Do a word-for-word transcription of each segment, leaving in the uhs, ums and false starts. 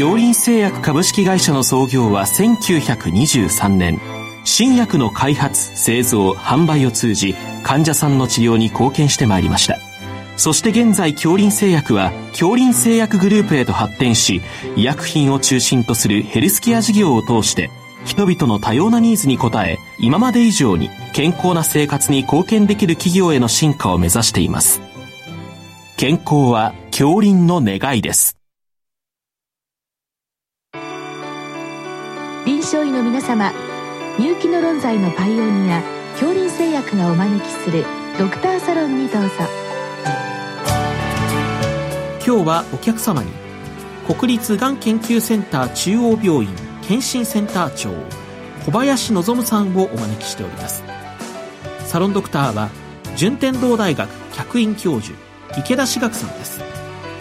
京林製薬株式会社の創業はせんきゅうひゃくにじゅうさんねん。新薬の開発、製造、販売を通じ患者さんの治療に貢献してまいりました。そして現在京林製薬は京林製薬グループへと発展し、医薬品を中心とするヘルスケア事業を通して人々の多様なニーズに応え、今まで以上に健康な生活に貢献できる企業への進化を目指しています。健康は京林の願いです。 臨床医の皆様、入気の論剤のパイオニア京林製薬がお招きするドクターサロンにどうぞ。 今日はお客様に国立がん研究センター中央病院検診センター長小林望さんをお招きしております。サロンドクターは順天堂大学客員教授池田志学さんです。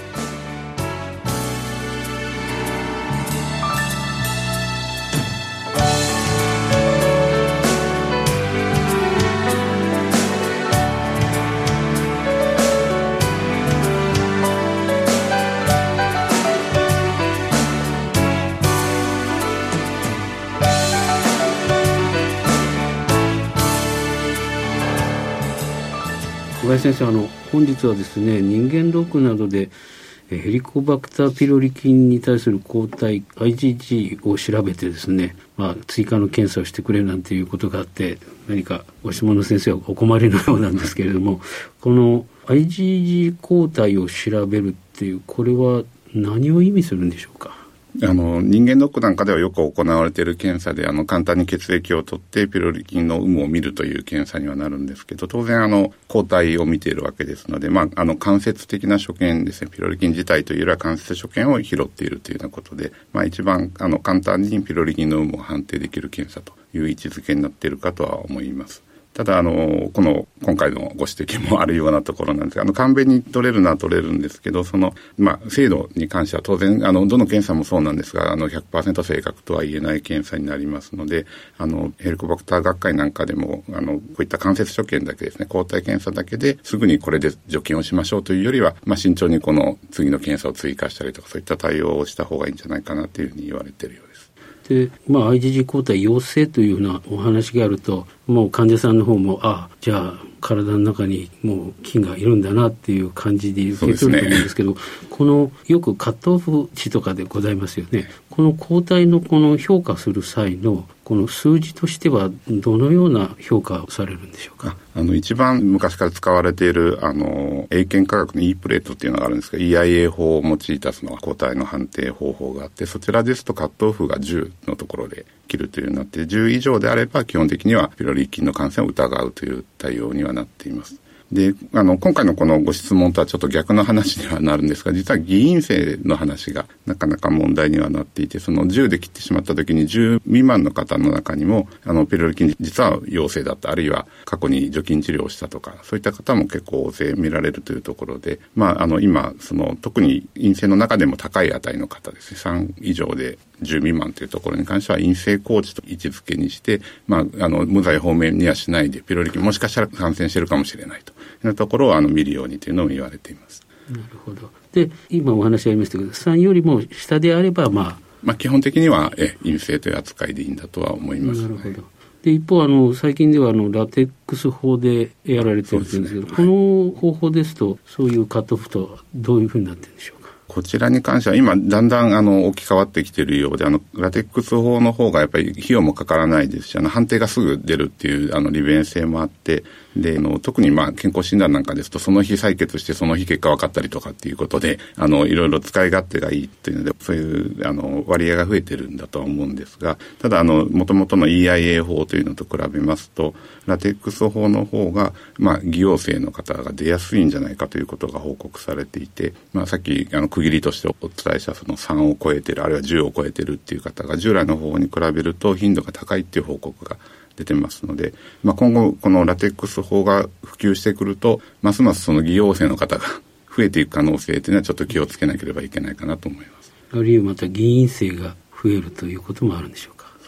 小林先生、あの本日はですね、人間ドックなどでヘリコバクターピロリ菌に対する抗体 アイジージー を調べてですね、まあ、追加の検査をしてくれなんていうことがあって、何かご質問の先生はお困りのようなんですけれども、この アイジージー 抗体を調べるっていう、これは何を意味するんでしょうか？ あの人間ドックなんかではよく行われている検査で、あの簡単に血液を取ってピロリ菌の有無を見るという検査にはなるんですけど、当然あの抗体を見ているわけですので、まあ、あの間接的な所見ですね、ピロリ菌自体というよりは間接所見を拾っているというようなことで、まあ、一番あの簡単にピロリ菌の有無を判定できる検査という位置づけになっているかとは思います。ただあのこの今回のご指摘もあるようなところなんですが、あの簡便に取れるのは取れるんですけど、その、まあ、精度に関しては当然あのどの検査もそうなんですが、あの ひゃくパーセント 正確とは言えない検査になりますので、あのヘリコバクター学会なんかでもあのこういった間接所見だけですね、抗体検査だけですぐにこれで除菌をしましょうというよりは、まあ、慎重にこの次の検査を追加したりとか、そういった対応をした方がいいんじゃないかなというふうに言われているようです。 で、まあ、アイジージー 抗体陽性というようなお話があると、もう患者さんの方も、あ、じゃあ体の中にもう菌がいるんだなっていう感じで受け取ると思うんですけど、このよくカットオフ値とかでございますよね。この抗体のこの評価する際のこの数字としてはどのような評価をされるんでしょうか？ あの一番昔から使われているあの英検科学の E プレートっていうのがあるんですが、 イーアイエー 法を用いたその抗体の判定方法があって、そちらですとカットオフがじゅうのところで切るというようになって、じゅう以上であれば基本的にはピロリ菌の感染を疑うという対応にはなっています。で、あの今回のこのご質問とはちょっと逆の話にはなるんですが、実は偽陰性の話がなかなか問題にはなっていて、そのじゅうで切ってしまった時にじゅう未満の方の中にもあのピロリ菌実は陽性だった、あるいは過去に除菌治療をしたとか、そういった方も結構大勢見られるというところで、まあ、あの今その特に陰性の中でも高い値の方ですね、さん以上でじゅう未満というところに関しては陰性高知と位置づけにして、まあ、あの無罪放免にはしないで、ピロリ菌もしかしたら感染しているかもしれないというところをあの見るようにというのを言われています。 なるほど。で、今お話ありましたけど、さんよりも下であれば、まあ、 まあ、基本的にはえ陰性という扱いでいいんだとは思います、ね。 なるほど。で、一方あの最近ではあのラテックス法でやられてるんですけど、ね、はい、この方法ですとそういうカットオフとはどういうふうになってるんでしょうか？ こちらに関しては今だんだんあの置き換わってきているようで、あのラテックス法の方がやっぱり費用もかからないですし、あの判定がすぐ出るっていうあの利便性もあって、であの特にまあ健康診断なんかですとその日採血してその日結果分かったりとかっていうことで、あのいろいろ使い勝手がいいっていうので、そういうあの割合が増えてるんだとは思うんですが、ただあの元々の イーアイエー 法というのと比べますと、ラテックス法の方がまあ偽陽性の方が出やすいんじゃないかということが報告されていて、まあ、さっきあの区切りとしてお伝えしたそのさんを超えてる、あるいはじゅうを超えてるっていう方が従来の方に比べると頻度が高いっていう報告が出てますので、まあ、今後このラテックス法が普及してくると、ますますその偽陽性の方が増えていく可能性というのはちょっと気をつけなければいけないかなと思います。 あるいはまた偽陰性が増えるということもあるんでしょうか？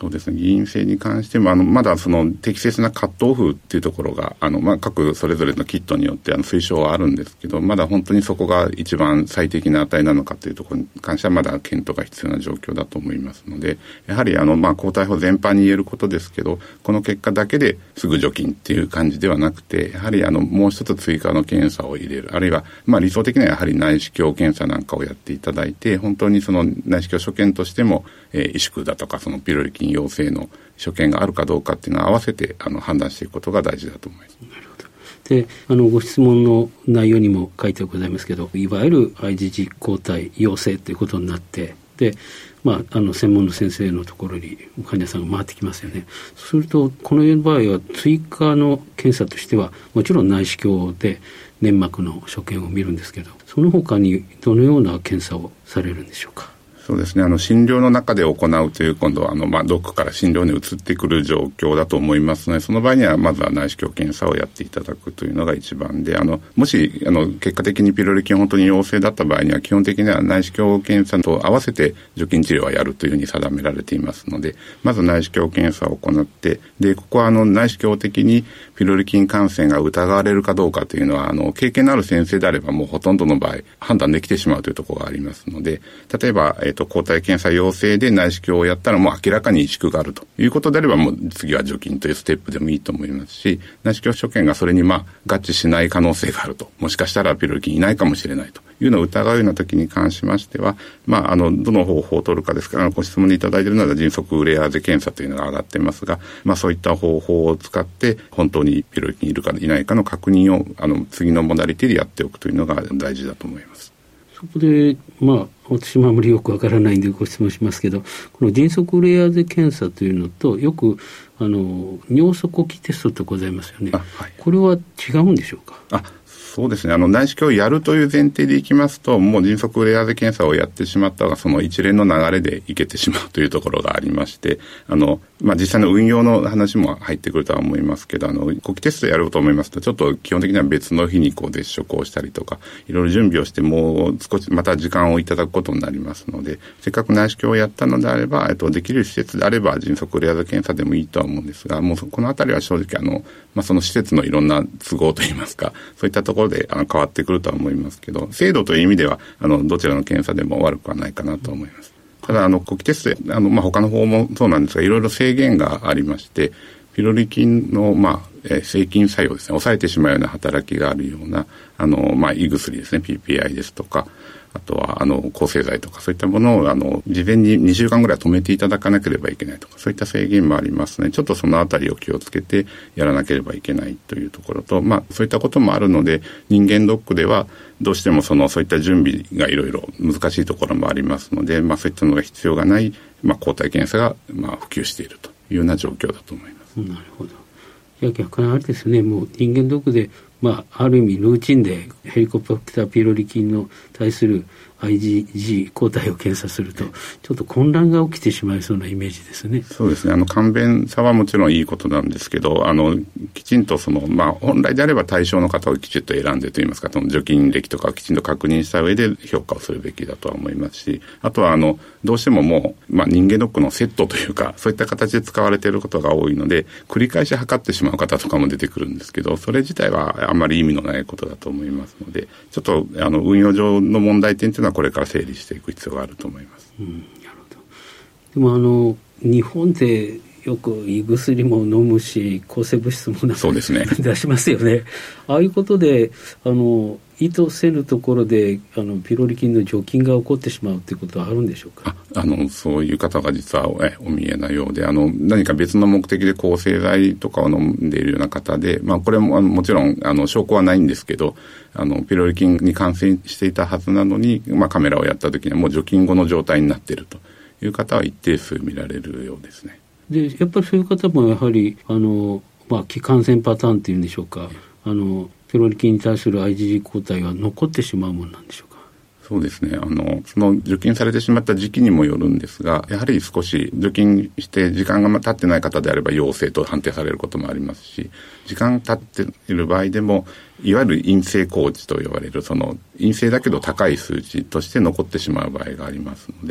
そうですね。偽陰性に関しても、あの、まだその適切なカットオフっていうところが、あの、まあ、各それぞれのキットによってあの推奨はあるんですけど、まだ本当にそこが一番最適な値なのかというところに関してはまだ検討が必要な状況だと思いますので、やはりあの、まあ、抗体法全般に言えることですけど、この結果だけですぐ除菌っていう感じではなくて、やはりあの、もう一つ追加の検査を入れる、あるいは、まあ、理想的にはやはり内視鏡検査なんかをやっていただいて、本当にその内視鏡所見としても、えー、萎縮だとかそのピロリ菌陽性の所見があるかどうかっていうのを合わせてあの判断していくことが大事だと思います。 なるほど。で、あのご質問の内容にも書いてございますけど、いわゆる アイジージー 抗体陽性ということになって、で、まあ、あの専門の先生のところに患者さんが回ってきますよね。そうするとこの場合は追加の検査としてはもちろん内視鏡で粘膜の所見を見るんですけど、その他にどのような検査をされるんでしょうか。 そうですね。あの診療の中で行うという今度はあのまあドックから診療に移ってくる状況だと思いますので、その場合にはまずは内視鏡検査をやっていただくというのが一番で、あのもしあの結果的にピロリ菌本当に陽性だった場合には基本的には内視鏡検査と合わせて除菌治療はやるというふうに定められていますので、まず内視鏡検査を行って、でここはあの内視鏡的にピロリ菌感染が疑われるかどうかというのはあの経験のある先生であればもうほとんどの場合判断できてしまうというところがありますので、例えば、えーと、抗体検査陽性で内視鏡をやったらもう明らかに萎縮があるということであればもう次は除菌というステップでもいいと思いますし、内視鏡所見がそれにまあ合致しない可能性があると、もしかしたらピロリ菌いないかもしれないというのを疑うような時に関しましては、まあ、あのどの方法を取るかですから、ご質問にいただいているのは迅速ウレアーゼ検査というのが上がっていますが、まあ、そういった方法を使って本当にピロリ菌いるかいないかの確認をあの次のモダリティでやっておくというのが大事だと思います。 そこで、まあ、私もあまりよくわからないんでご質問しますけど、この迅速ウレアーゼ検査というのとよくあの尿素呼気テストってございますよね。 はい、 これは違うんでしょうか。 あそうですね。あの内視鏡をやるという前提でいきますと、もう迅速ウレアーゼ検査をやってしまったがその一連の流れでいけてしまうというところがありまして、あの、まあ、実際の運用の話も入ってくるとは思いますけど、あの呼気テストやろうと思いますとちょっと基本的には別の日にこう絶食をしたりとかいろいろ準備をしてもう少しまた時間をいただくことになりますので、せっかく内視鏡をやったのであれば、えっと、できる施設であれば迅速ウレアーゼ検査でもいいとは思うんですが、もうこのあたりは正直あの、まあ、その施設のいろんな都合といいますか、そういったところであの変わってくるとは思いますけど、精度という意味ではあのどちらの検査でも悪くはないかなと思います。ただあの呼気テストあの、まあ、他の方もそうなんですがいろいろ制限がありまして、ピロリ菌の、まあえー、制菌作用ですね、抑えてしまうような働きがあるようなあの、まあ、胃薬ですね、 ピーピーアイ ですとか、あとはあの抗生剤とかそういったものをあの事前ににしゅうかんぐらい止めていただかなければいけないとか、そういった制限もありますので、ちょっとそのあたりを気をつけてやらなければいけないというところと、まあそういったこともあるので、人間ドックではどうしてもそのそういった準備がいろいろ難しいところもありますので、まあそういったのが必要がない、まあ、抗体検査がまあ普及しているというような状況だと思います。 なるほど。いや逆にあれですね、もう人間ドックでまあ、ある意味ルーチンでヘリコバクターピロリ菌の対する アイジージー 抗体を検査するとちょっと混乱が起きてしまいそうなイメージですね。 そうですね。あの簡便さはもちろんいいことなんですけど、あのきちんとその、まあ、本来であれば対象の方をきちっと選んでといいますか、その除菌歴とかをきちんと確認した上で評価をするべきだとは思いますし、あとはあのどうしてももう、まあ、人間ドックのセットというかそういった形で使われていることが多いので繰り返し測ってしまう方とかも出てくるんですけど、それ自体はあんまり意味のないことだと思いますので、ちょっとあの運用上の問題点というのはこれから整理していく必要があると思います。 うん、なるほど。でもあの日本でよく胃薬も飲むし抗生物質もなんかそうですね出しますよね。ああいうことであの意図せぬところであのピロリ菌の除菌が起こってしまうということはあるんでしょうか。 ああのそういう方が実はえお見えなようで、あの何か別の目的で抗生剤とかを飲んでいるような方で、まあ、これもあのもちろんあの証拠はないんですけど、あのピロリ菌に感染していたはずなのに、まあ、カメラをやった時にはもう除菌後の状態になっているという方は一定数見られるようですね。 でやっぱりそういう方もやはりあの、まあ、気感染パターンっていうんでしょうか、あのピロリ菌に対する アイジージー 抗体は残ってしまうものなんでしょうか。 そうですね。あのその除菌されてしまった時期にもよるんですが、やはり少し除菌して時間が経ってない方であれば陽性と判定されることもありますし、時間経っている場合でもいわゆる陰性高値と呼ばれるその陰性だけど高い数値として残ってしまう場合がありますので、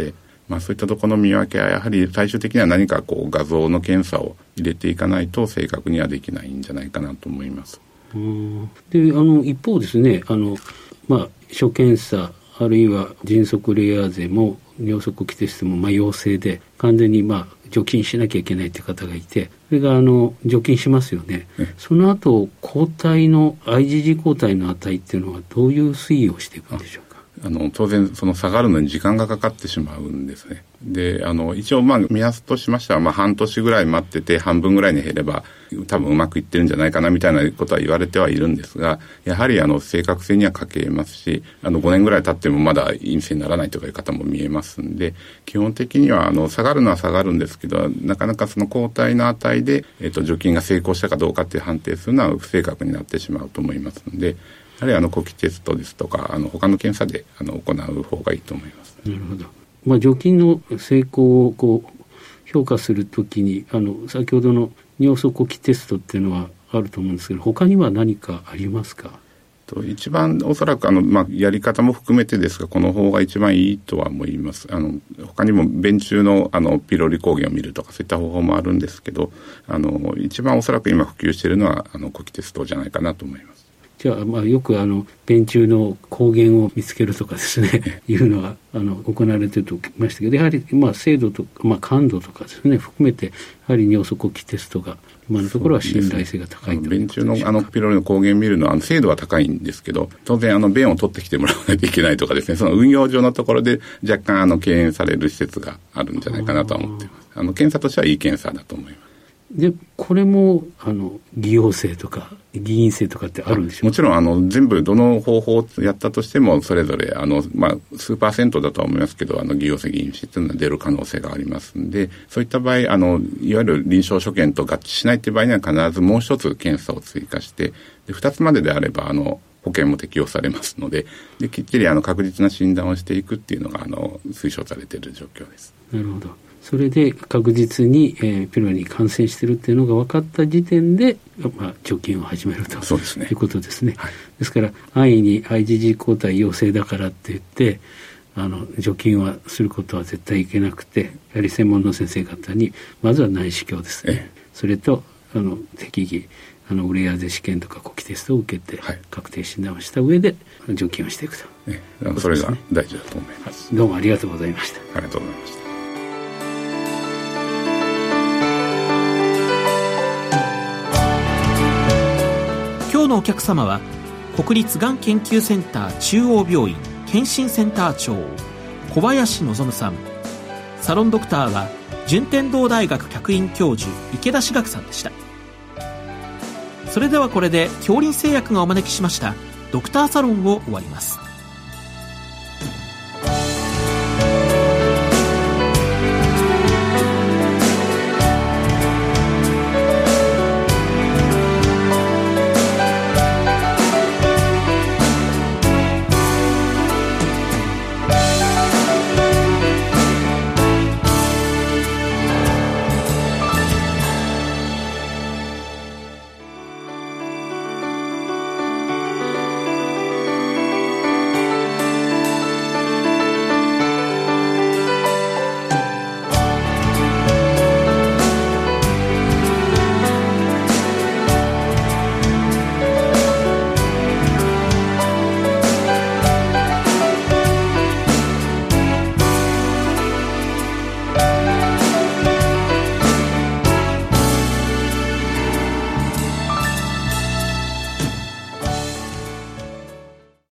まあ、そういったところの見分けはやはり最終的には何かこう画像の検査を入れていかないと正確にはできないんじゃないかなと思います。 うん、であの一方ですね、あの、まあ、初検査あるいは迅速レアーゼも尿素呼気テストもまあ陽性で完全にまあ除菌しなきゃいけないという方がいて、それがあの除菌しますよね。その後抗体の アイジージー 抗体の値っていうのはどういう推移をしていくんでしょうか。 あの当然その下がるのに時間がかかってしまうんですね。であの一応まあ目安としましては、まあ、半年ぐらい待ってて半分ぐらいに減れば多分うまくいってるんじゃないかなみたいなことは言われてはいるんですが、やはりあの正確性には欠けますし、あのごねんぐらい経ってもまだ陰性にならないという方も見えますんで、基本的にはあの下がるのは下がるんですけど、なかなかその抗体の値で、えっと、除菌が成功したかどうかっていう判定するのは不正確になってしまうと思いますので、やはりあの呼気テストですとかあの他の検査であの行う方がいいと思います。 なるほど。まあ、除菌の成功をこう評価するときにあの先ほどの尿素呼気テストっていうのはあると思うんですけど、他には何かありますか。 と一番おそらくあの、まあ、やり方も含めてですがこの方が一番いいとは思います。あの他にも便中のあのピロリ抗原を見るとかそういった方法もあるんですけど、あの一番おそらく今普及しているのはあの呼気テストじゃないかなと思います。 じゃあ、まあ、よくあの便中の抗原を見つけるとかですねいうのはあの行われていると聞きましたけど、やはりまあ精度とか、まあ、感度とかですね含めてやはり尿素呼気テストが今のところは信頼性が高いということでしょうか。 便中のあのピロリの抗原を見るのはあの精度は高いんですけど、当然あの便を取ってきてもらわないといけないとかですね、その運用上のところで若干あの敬遠される施設があるんじゃないかなと思っています。あの検査としてはいい検査だと思います。 でこれもあの偽陽性とか偽陰性とかってあるんでしょうか。 もちろんあの全部どの方法をやったとしてもそれぞれあの、まあ、数パーセントだとは思いますけどあの偽陽性偽陰性というのは出る可能性がありますんで、そういった場合あのいわゆる臨床所見と合致しないという場合には必ずもう一つ検査を追加してでふたつまでであればあの保険も適用されますので、できっちりあの確実な診断をしていくっていうのがあの推奨されている状況です。 なるほど。それで確実に、えー、ピロリに感染しているっていうのが分かった時点で、まあ、除菌を始めるとそうですね、 いうことですね、 はい、 ですから安易に アイジージー 抗体陽性だからって言ってあの除菌はすることは絶対いけなくて、やはり専門の先生方にまずは内視鏡ですね、ええ、それとあの適宜あのウレアゼ試験とか呼気テストを受けて、はい、確定診断をした上で除菌をしていくと、 ええ、それが大事だと思います。 どうもありがとうございました。 ありがとうございました。 今日のお客様は国立がん研究センター中央病院健診センター長小林望さん、サロンドクターは順天堂大学客員教授池田志学さんでした。それではこれで杏林製薬がお招きしましたドクターサロンを終わります。